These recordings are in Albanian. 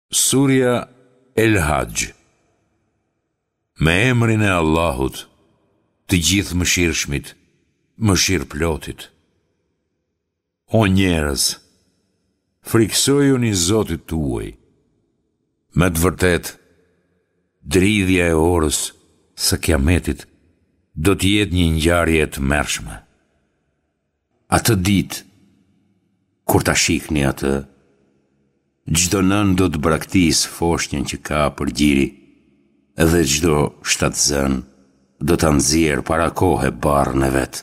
Surja El Hajj. Me emrin e Allahut, të gjithë mëshirshmit, mëshirëplotit. O njerëz, friksojuni Zotit tuaj. Me të vërtet, dridhja e orës së kiametit do të jetë një ngjarje të mërshme. Atë ditë, kur ta shihni atë, çdo nën do të braktisë foshnjën që ka për gjiri, edhe çdo shtatzën do ta nxjerrë para kohë barrën e vet.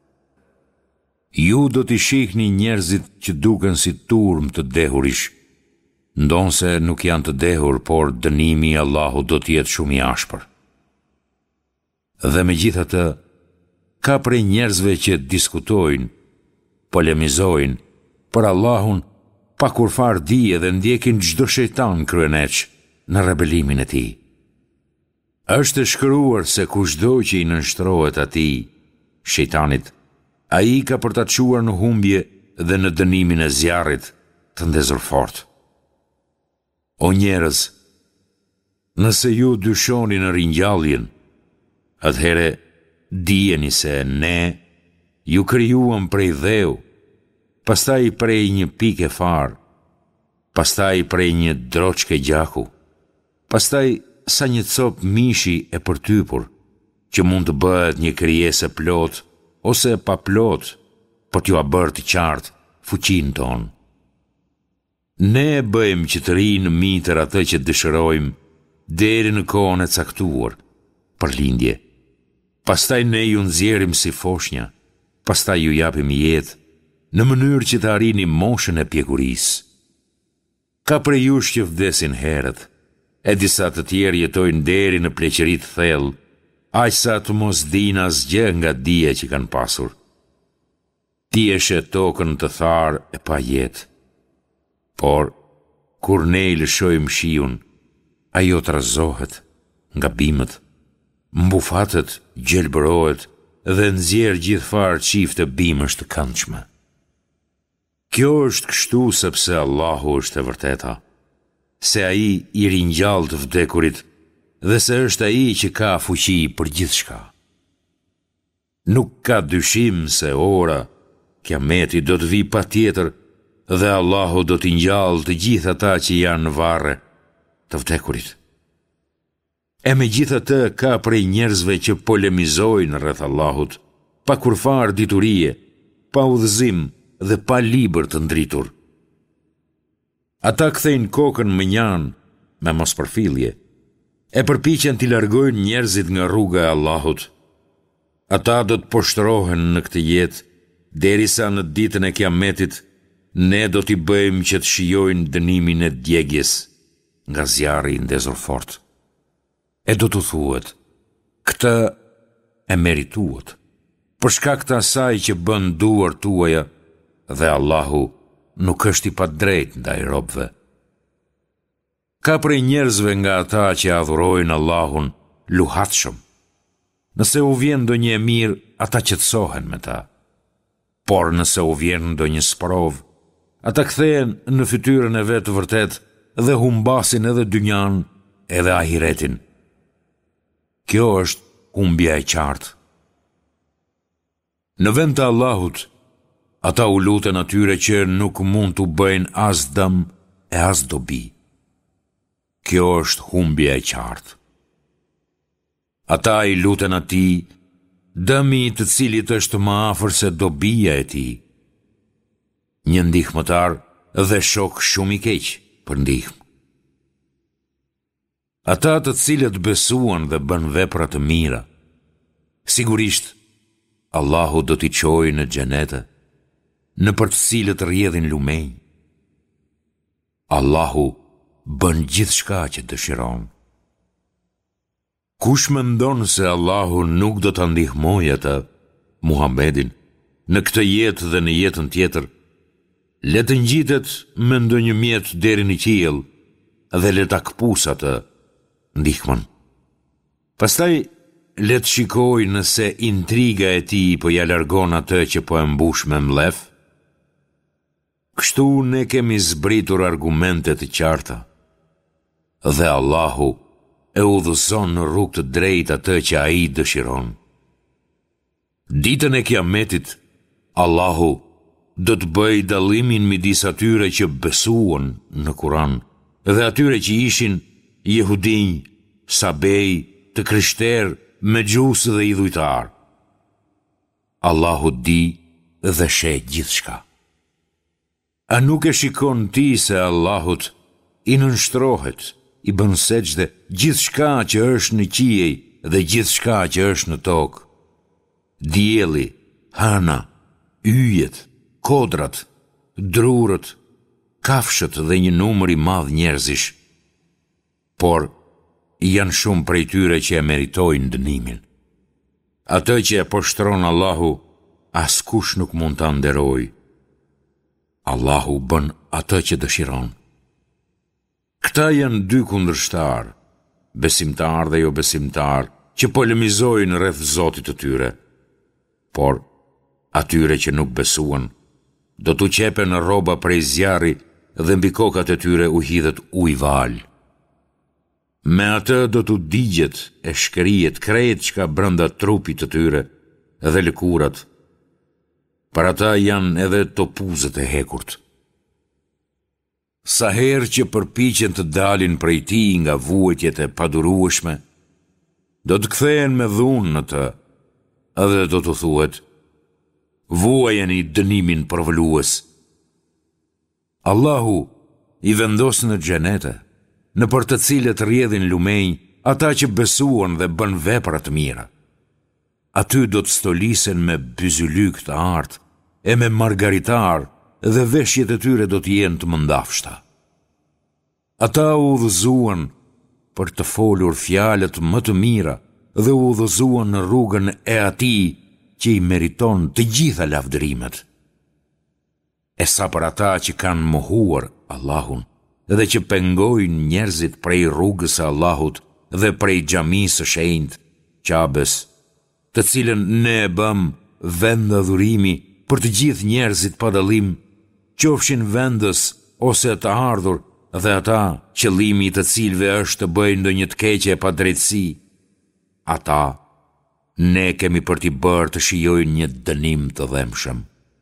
Ju do t'i shihni njerëzit që duken si turmë të dehurish, ndonse nuk janë të dehur, por dënimi i Allahut do të jetë shumë i ashpër. Dhe megjithatë, ka prej njerëzve që diskutojnë, polemizojnë për Allahun pa kur farë dije dhe ndjekin çdo shejtan kryeneq në rebelimin e tij. Është shkruar se kushdo që i nënshtrohet atij, shejtanit, ai ka për ta çuar në humbje dhe në dënimin e zjarrit të ndezur fort. O njerëz, nëse ju dyshoni në ringjalljen, atëhere dijeni se ne ju krijuam prej dheu, pastaj prej një pike far, pastaj prej një droçke gjaku, pastaj sa një cop mishi e përtypur, që mund të bëhet një krijesë plot ose pa plot, por t'ju a bërë të qartë fuqinë tonë. Ne e bëjmë që të rinë mitër atë që dëshirojmë deri në kohën e caktuar për lindje. Pastaj ne ju nxjerrim si foshnja, pastaj ju japim jetë në mënyrë që të arrini moshën e pjekurisë. Ka prej jush që vdesin herët, e disa të tjerë jetojnë deri në pleqëri të thellë, aq sa të mos dinë asgjë nga dija që kanë pasur. Ti e she tokën të tharë e pa jetë, por kur ne i lëshojmë shiun, ajo të rrëzohet, gabimet, mbufatet, gjelbërohet dhe nxjerr gjithfarë çifte bimësh të këndshme. Kjo është kështu sepse Allahu është e vërteta, se ai i ringjall të vdekurit dhe se është ai që ka fuqi për gjithçka. Nuk ka dyshim se ora kiameti do të vi patjetër dhe Allahu do t'i ngjallë të gjithë ata që janë në varre të vdekurit. E megjithatë ka prej njerëzve që polemizojnë rreth Allahut, pa kurfar diturie, pa udhëzim dhe pa libër të ndritur. Ata kthejnë kokën mënjan me mospërfillje, e përpiqen t'i largojnë njerëzit nga rruga e Allahut. Ata do të poshtrohen në këtë jetë, derisa në ditën e kiametit ne do t'i bëjmë që të shijojnë dënimin e djegjes nga zjarri i ndezur fort. E do të thuhet, këtë e merituat, për shkak të asaj që bën duar tuaja, dhe Allahu nuk është i padrejtë ndaj robëve. Ka prej njerëzve nga ata që adhurojnë Allahun luhatshëm. Nëse u vjen ndonjë e mirë, ata qetësohen me ta. Por nëse u vjen ndonjë sprov, ata kthehen në fytyrën e vet të vërtet dhe humbasin edhe dynjan edhe ahiretin. Kjo është humbja e qartë. Në vend të Allahut, ata u lutën atyre që nuk mund t'u bëjnë as dëm e as dobi. Kjo është humbja e qartë. Ata i lutën atij, dëmi i të cilit është më afër se dobia e tij. Një ndihmëtar dhe shok shumë i keq për ndihmë. Ata të cilët besuan dhe bën vepra të mira, sigurisht Allahu do t'i çojë në xhenete, në për të cilët rrjedhin lumenj. Allahu bën gjithçka që dëshiron. Kush mendon se Allahu nuk do ta ndihmojë atë, Muhamedin, në këtë jetë dhe në jetën tjetër, le të ngjitet me ndonjë mjet deri në qiell dhe le ta kpusë atë ndihmën. Pastaj le të shikoj nëse intriga e tij po ja largon atë që po e mbush me mlef. Kështu ne kemi zbritur argumente të qarta. dhe Allahu e udhëzon në rrugë të drejtë atë që ai dëshiron. Ditën e Kiametit, Allahu do të bëj dallimin midis atyre që besuan në Kur'an dhe atyre që ishin jehudinj, sabej, të krishterë, megjusë dhe idhujtar. Allahu di dhe sheh gjithçka. A nuk e shikon ti se Allahut i nënshtrohet, i bën sejdë gjithçka që është në qiej dhe gjithçka që është në tokë, dielli, hana, yjet, kodrat, drurët, kafshët dhe një numër i madh njerëzish, por janë shumë prej tyre që e meritojnë dënimin. Atë që e poshtron Allahu, askush nuk mund ta nderojë. Allahu bën atë që dëshiron. Këta janë dy kundërshtar, besimtar dhe jo besimtar, që polemizojnë rreth Zotit të tyre. Por atyre që nuk besuan, do t'u qepen rroba prej zjarri dhe mbi kokat e tyre u hidhet ujë val. Me atë do t'u digjet e shkërijet krejt që ka brenda trupit të tyre dhe lëkurat. Për ata janë edhe topuzët e hekurt. Sa herë që përpiqen të dalin prej tij nga vuajtjet e padurueshme, do të kthehen me dhunë në të, edhe do të thuhet: vuajeni dënimin përvëlues. Allahu i vendos në xhenete, në për të cilët rrjedhin lumenj ata që besuan dhe bën vepra të mira. Aty do të stolisen me byzylyk të artë e me margaritar dhe veshjet e tyre do të jenë të mëndafshta. Ata u udhëzuan për të folur fjalët më të mira dhe u udhëzuan në rrugën e atij që i meriton të gjitha lavdërimet. E sa për ata që kanë mohuar Allahun dhe që pengojnë njerëzit prej rrugës së Allahut dhe prej xhamisë së shenjtë, Qabes, të cilën ne e bëm vend adhurimi për të gjithë njerëzit pa dallim, qofshin vendës ose të ardhur dhe ata qëllimi i të cilëve është të bëjnë ndonjë të keqe pa drejtësi, ata ne kemi për t'i bërë të shijojnë një dënim të dhemshëm.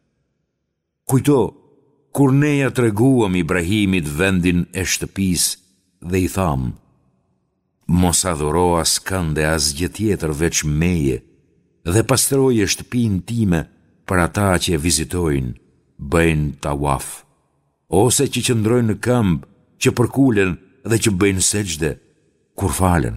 Kujto, kur ne ja treguam Ibrahimit vendin e shtëpisë dhe i tham: mos adhuro askënd e asgjë tjetër veç meje dhe pastroje shtëpinë time për ata që e vizitojnë, bëjnë tawaf, ose që qëndrojnë në këmbë, që përkulen dhe që bëjnë sejdë kur falen.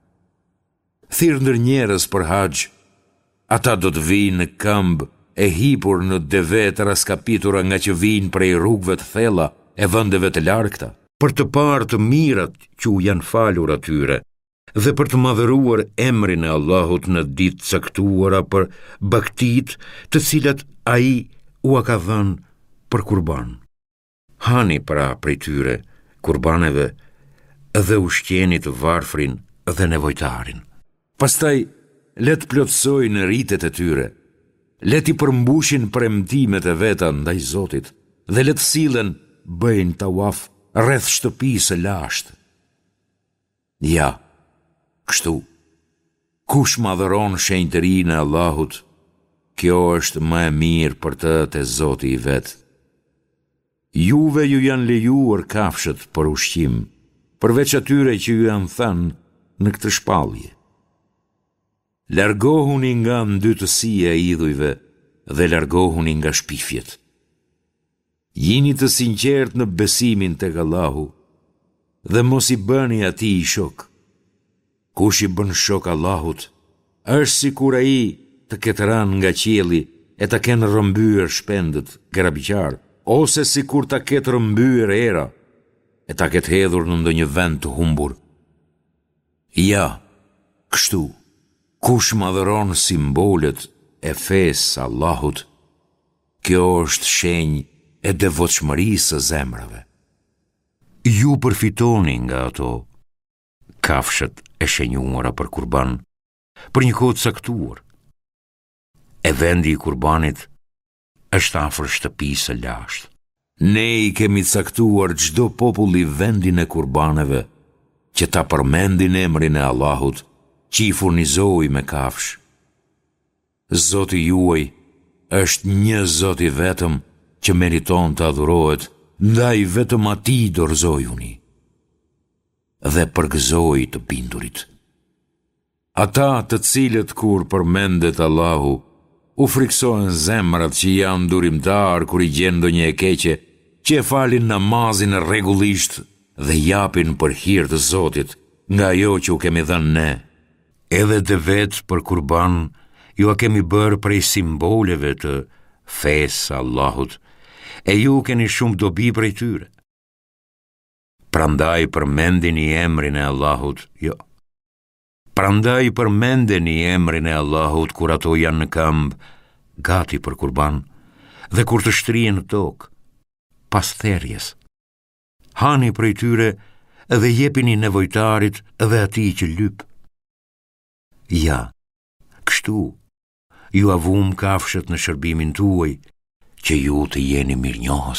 Thirr ndër njerëz për haxh, ata do të vinë në këmbë e hipur në deve të raskapitura nga që vinë prej rrugëve të thella e vendeve të largëta, për të parë të mirat që u janë falur atyre dhe për të madhëruar emrin e Allahut në ditë caktuara për baktit të cilat ai u ka dhënë për kurban. Hani pra prej tyre kurbaneve dhe ushqeni të varfrin dhe nevojtarin. Pastaj let plotësojnë rritet e tyre, let i përmbushin premtimet e veta ndaj Zotit dhe let sillen bëjnë tawaf rreth shtëpisë së lashtë. Ja, kështu, kush madhëron shenjtërinë e Allahut, kjo është më e mirë për të te Zoti i vet. Juve ju janë lejuar kafshët për ushqim, përveç atyre që ju janë thënë në këtë shpallje. Largohuni nga ndytësia e idhujve dhe largohuni nga shpifjet. Jini të sinqert në besimin tek Allahu dhe mos i bëni atij shok. Kush i bën shok Allahut, është sikur ai të ketë rënë nga qielli e ta kenë rrëmbyer shpendët grabëqar, ose sikur ta ketë rrëmbyer era e ta ketë hedhur në ndonjë vend të humbur. Ja, kështu, kush madhëron simbolet e fesë Allahut, kjo është shenjë e devotshmërisë së zemrave. Ju përfitoni nga ato kafshët e shenjuara për kurban, për një kohë të caktuar. E vendi i kurbanit është afër shtëpisë së lashtë. Ne i kemi caktuar çdo populli vendin e kurbaneve që ta përmendin emrin e Allahut, që i furnizoi me kafsh. Zoti juaj është një Zot i vetëm që meriton të adhurohet, ndaj vetëm atij dorëzojuni dhe përgëzoi të bindurit. Ata të cilët kur përmendet Allahu, u friksohen zemrat që janë durimtar kur i gjen ndonjë e keqe, që e falin namazin rregullisht dhe japin për hir të Zotit nga ajo që u kemi dhënë ne. Edhe dhe vetë për kurban, ju a kemi bërë prej simboleve të fesë Allahut, e ju keni shumë dobi prej tyre. Prandaj përmendini emrin e Allahut, Prandaj përmendeni emrin e Allahut kur ato janë në këmbë, gati për kurban, dhe kur të shtrihen në tokë, pas therrjes. Hani prej tyre dhe jepini nevojtarit dhe atij që lyp. Ja, kështu, ju avum kafshët në shërbimin tuaj, që ju të jeni mirënjohës.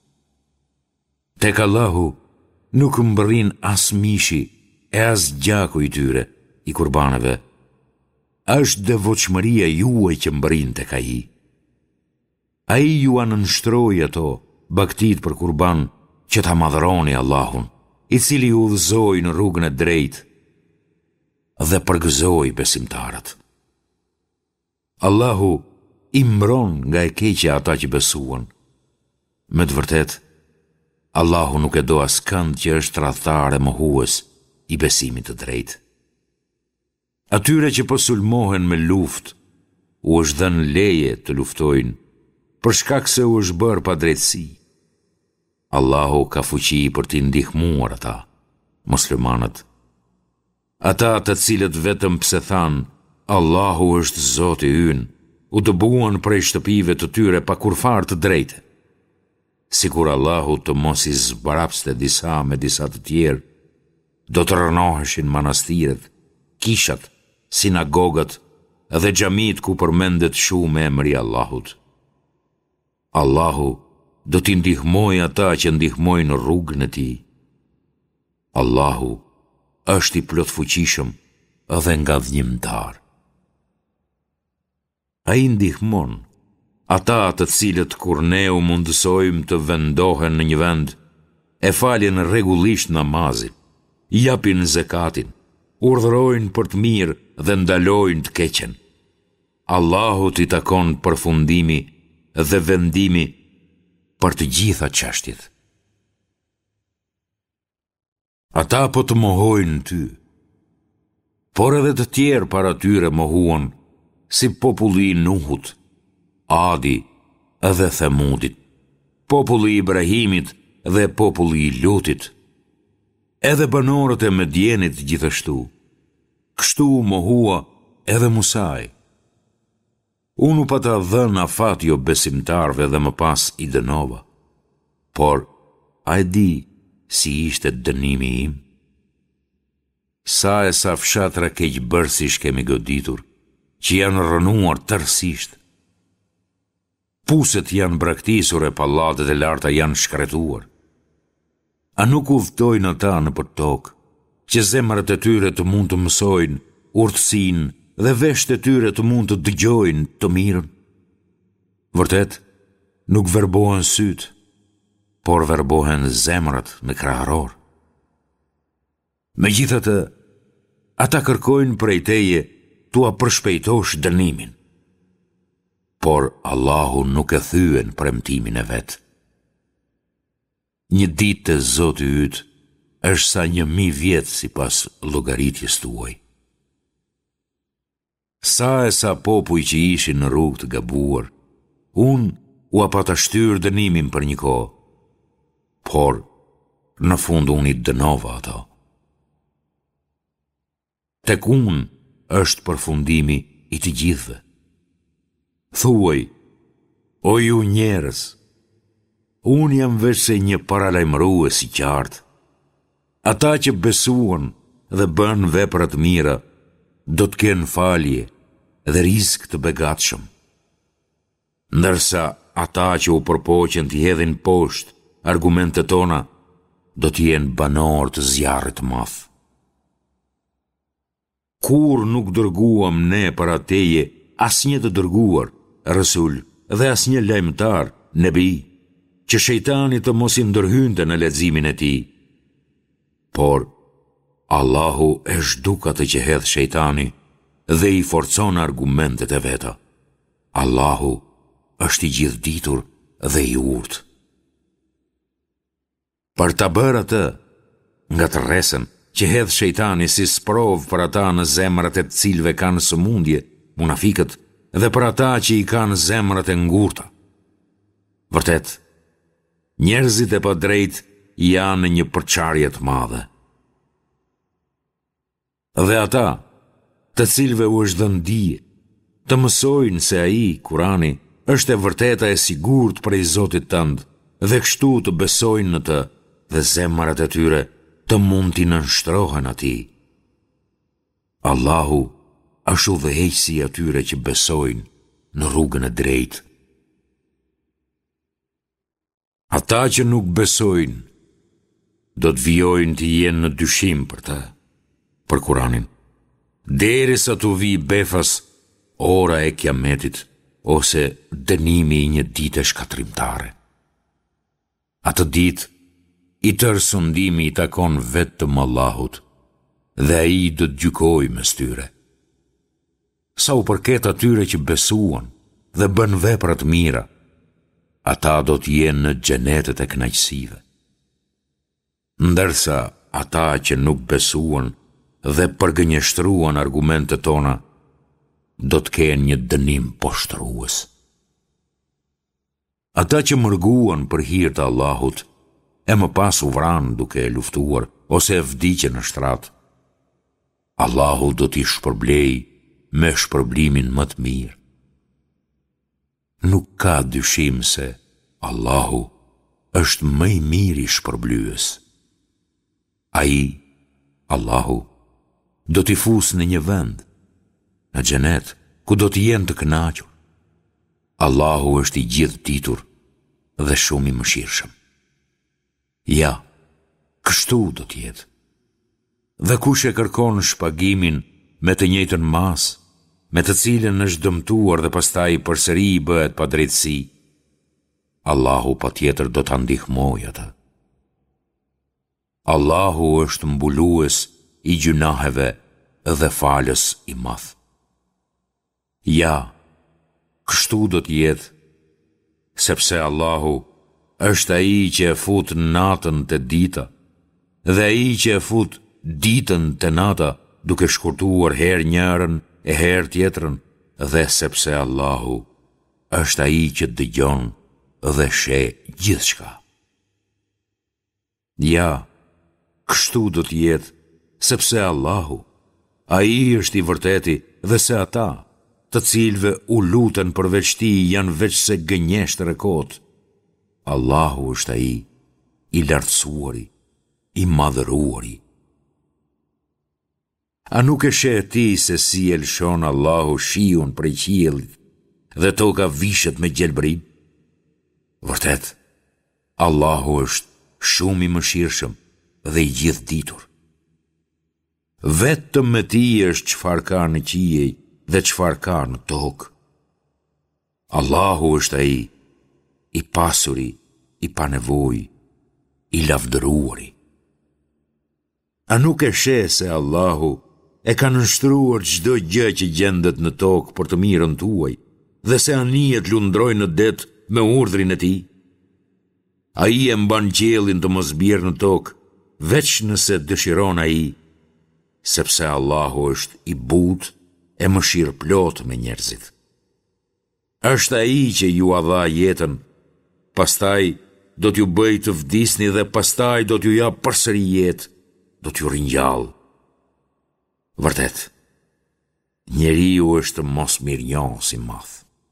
Tek Allahu nuk mbërrin as mishi e as gjaku i tyre, i kurbaneve, është devotshmëria juaj që mbërrin tek ai. Ai ju anënshtroi ato baktit për kurban që ta madhëroni Allahun, i cili ju udhëzoi në rrugën e drejtë dhe përgëzoi besimtarët. Allahu i mbron nga e keqja ata që besuan. Me të vërtet, Allahu nuk e do askënd që është tradhtar e mohues i besimit të drejtë. Atyre që po sulmohen me luftë, u është dhënë leje të luftojnë, për shkak se u është bërë pa drejtësi. Allahu ka fuqi për t'i ndihmuar ata, muslimanët. Ata të cilët vetëm pse thanë, Allahu është Zoti ynë, u dëbuan prej shtëpive të tyre pa kurfar të drejtë. Sikur Allahu të mos i zbarapste disa me disa të tjerë, do të rënoheshin manastiret, kishat, sinagogët dhe xhamit ku përmendet shumë emri i Allahut. Allahu do t'i ndihmojë ata që ndihmojnë rrugën e tij. Allahu është i plotfuqishëm dhe ngadhjimtar. Ai ndihmon ata të cilët kur ne u mundësojmë të vendohen në një vend, e falin rregullisht namazin, japin zekatin, urdhërojnë për të mirë dhe ndalojnë të keqen. Allahut i takon përfundimi dhe vendimi për të gjitha çështjet. Ata po të mohojnë ty, por edhe të tjerë para tyre mohuan, si populli i Nuhut, Adi dhe Themudit, populli i Ibrahimit dhe populli i Lutit, edhe banorët e Medjenit gjithashtu. Kështu mohua edhe Musaj. Unë u pata dhënë afat jo besimtarve dhe më pas i dënova, por a e di si ishte dënimi im? Sa e sa fshatra keqbërësish kemi goditur, që janë rënuar tërësisht. Puset janë braktisur e pallatet e larta janë shkretuar. A nuk udhtojnë ata në për tokë, që zemrat e tyre të mund të mësojnë urtësinë dhe veshët e tyre të mund të dëgjojnë të mirën? Vërtet, nuk verbohen sytë, por verbohen zemrat në krahëror. Megjithatë, ata kërkojnë prej teje tua përshpejtosh dënimin, por Allahu nuk e thyen premtimin e vet. Një ditë të Zoti yt është sa 1000 vjet sipas llogaritjes tuaj. Sa e sa popuj që ishin në rrugë të gabuar, unë u apata shtyr dënimin për një kohë, por në fund unë i dënova ato. Tek unë është përfundimi i të gjithëve. Thuaj, o ju njerëz, unë jam veç se një paralajmërues i qartë. Ata që besuan dhe bën vepra të mira, do të kenë falje dhe rizq të begatshëm. Ndërsa ata që u përpoqen të hedhin poshtë argumentet tona, do të jenë banor të zjarrit të madh. kur nuk dërguam ne para teje asnjë të dërguar, rasul dhe asnjë lajmëtar, nebi, që shejtani të mos i ndërhynte në leximin e tij. Por Allahu e zhduk atë që hedh shejtani dhe i forcon argumentet e veta. Allahu është i gjithditur dhe i urtë. Për ta bërë atë, nga të rresën që hedh shejtani si sprov për ata në zemrat e të cilëve kanë sëmundje, munafikët, dhe për ata që i kanë zemrat e ngurta. Vërtet, njerëzit e padrejt janë në një përçarje të madhe. Dhe ata, të cilëve u është dhënë dije, të mësojnë se ai, Kurani, është e vërteta e sigurt prej Zotit tënd, dhe kështu të besojnë në të, dhe zemrat e tyre të mund t'i nënshtrohen atij. Allahu është udhëheqësi i atyre që besojnë në rrugën e drejtë. Ata që nuk besojnë, do të vijojnë të jenë në dyshim për të, për Kuranin, derisa t'u vi befas ora e kiametit ose dënimi i një dite shkatrimtare. Atë ditë, i tërë sundimi i takon vetëm Allahut, dhe ai do të gjykojë mes tyre. Sa u përket atyre që besuan dhe bën vepra të mira, ata do të jenë në xhenetet e kënaqësive. Ndërsa ata që nuk besuan dhe përgënjeshtruan argumentet tona, do të kenë një dënim poshtrues. Ata që mërguan për hir të Allahut, e më pas u vranë duke e luftuar, ose e vdiqën në shtrat, Allahu do t'i shpërblej me shpërblimin më të mirë. Nuk ka dyshim se Allahu është më i miri shpërblyes. Ai, Allahu, do t'i fusë në një vend, në xhenet, ku do t'i jenë të kënaqur. Allahu është i gjithditur dhe shumë i mëshirshëm. Ja, kështu do t'jetë. Dhe kush e kërkon shpagimin me të njëjtën mas, me të cilën është dëmtuar dhe pastaj përsëri i bëhet pa drejtësi, Allahu patjetër do ta ndihmojë atë. Allahu është mbulues i gjunaheve dhe falës i madh. Ja, kështu do t'jetë, sepse Allahu është ai që e fut natën te dita, dhe ai që e fut ditën te nata, duke shkurtuar herë njërën e herë tjetrën, dhe sepse Allahu është ai që dëgjon dhe sheh gjithçka. Ja, kështu do të jetë, sepse Allahu, ai është i vërteti, dhe se ata, të cilëve u lutën përveç tij janë veç se gënjeshtër e kotë. Allahu është ai, i lartësuari, i madhëruari. A nuk e sheh ti se si e lëshon Allahu shiun prej qiellit dhe toka vishet me gjelbërim? Vërtet, Allahu është shumë i mëshirshëm dhe i gjithditur. Vetëm me tij është çfarë ka në qiej dhe çfarë ka në tokë. Allahu është ai, i pasuri, i panevojë, i lavdëruari. A nuk e sheh se Allahu e ka nënshtruar çdo gjë që gjendet në tokë për të mirën tuaj, dhe se anijet lundrojnë në det me urdhrin e tij? Ai e mban qiellin të mos bjerë në tokë, veç nëse dëshiron ai, sepse Allahu është i butë e mëshirëplot me njerëzit. Është ai që ju a dha jetën, pastaj do t'ju bëj të vdisni dhe pastaj do t'ju jap përsëri jetë, do t'ju ringjallë. Vërtet, njeriu është mos mirënjohës i madh.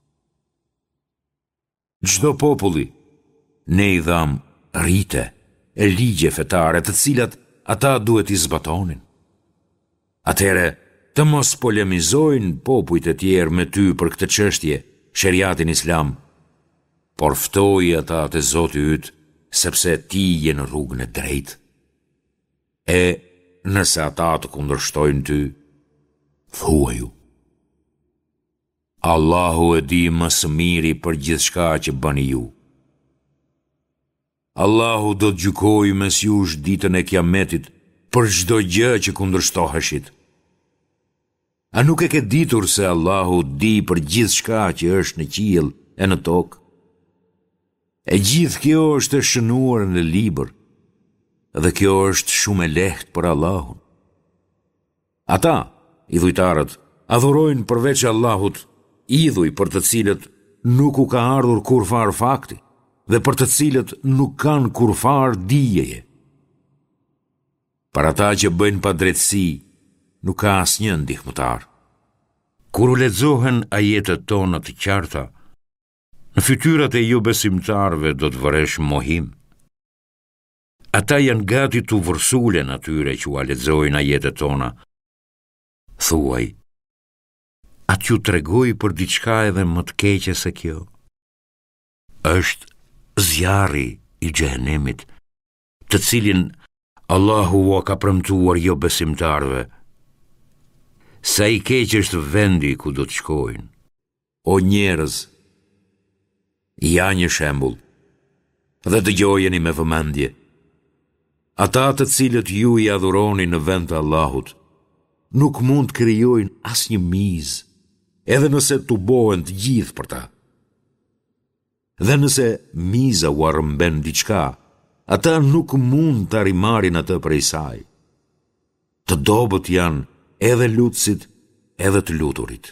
Çdo populli ne i dham rite e ligje fetare të cilat ata duhet i zbatonin. Atëherë, të mos polemizojnë popujt e tjerë me ty për këtë çështje, sheriatin islam, por ftoi ata te Zoti yt, sepse ti je në rrugën e drejtë. E nëse ata të kundërshtojnë ty, thuaju: Allahu e di më së miri për gjithçka që bëni ju. Allahu do të gjykojë mes jush ditën e Kiametit për çdo gjë që kundërshtoheshit. A nuk e ke ditur se Allahu di për gjithçka që është në qiell e në tokë? E gjithë kjo është e shënuar në libër, dhe kjo është shumë e lehtë për Allahun. Ata, idhujtarët, adhurojnë përveç Allahut idhuj për të cilët nuk u ka ardhur kurfar fakti dhe për të cilët nuk kanë kurfar dijeje. Për ata që bëjnë pa drejtësi, nuk ka asnjë ndihmëtar. Kur u lexohen ajetet tona të qarta, në fytyrat e ju besimtarve do të vëresh mohim. Ata janë gati të vërsulen atyre që u lexojnë ajetet tona. Thuaj: a t'ju tregoj për diçka edhe më të keqe se kjo? Është zjarri i xhehenemit, të cilin Allahu ua ka premtuar jo besimtarve. Sa i keq është vendi ku do të shkojnë. O njerëz, ja një shembull, dhe dëgjojeni me vëmendje. Ata të cilët ju i adhuroni në vend të Allahut, nuk mund të krijojnë asnjë mizë, edhe nëse tubohen të gjithë për ta. Dhe nëse miza u arrëmben diçka, ata nuk mund të rimarin atë prej saj. Të dobët janë edhe lutësit, edhe të luturit.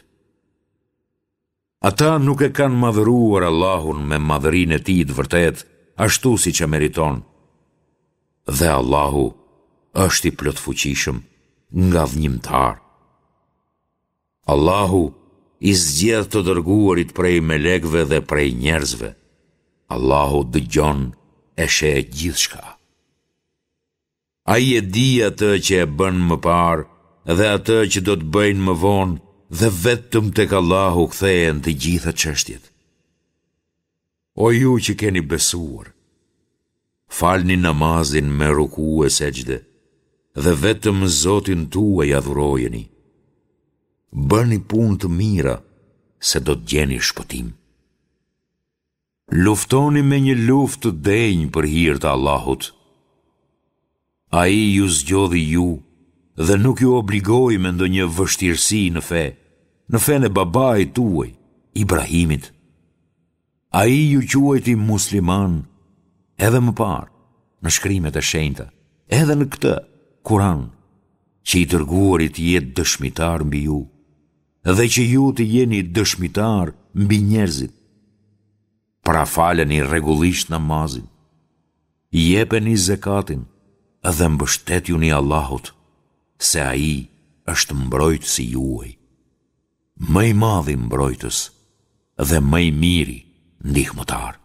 Ata nuk e kanë madhëruar Allahun me madhërinë e tij të vërtet, ashtu siç e meriton. Dhe Allahu është i plotfuqishëm, ngavnjimtar. Allahu i zgjedh të dërguarit prej melekëve dhe prej njerëzve. Allahu dëgjon e sheh gjithçka. Ai e di atë që e bën më parë dhe atë që do të bëjnë më vonë, dhe vetëm tek Allahu kthehen të gjitha çështjet. O ju që keni besuar, falni namazin me ruku e sejdë, dhe vetëm Zotin tuaj adhurojeni. Bëni punë të mira, se do të gjeni shpëtim. Luftoni me një luftë të denjë për hir të Allahut. Ai ju zgjodhi ju dhe nuk ju obligoi me ndonjë vështirësi në fe, në fen e babait tuaj, Ibrahimit. Ai ju quajti musliman edhe më parë në shkrimet e shenjta, edhe në këtë Kur'an, që i dërguarit jetë dëshmitar mbi ju, dhe që ju të jeni dëshmitar mbi njerëzit. Pra faleni rregullisht namazin, jepeni zekatin dhe mbështetjuni Allahut, se ai është mbrojtësi juaj, më i madhi mbrojtës dhe më i miri ndihmëtar.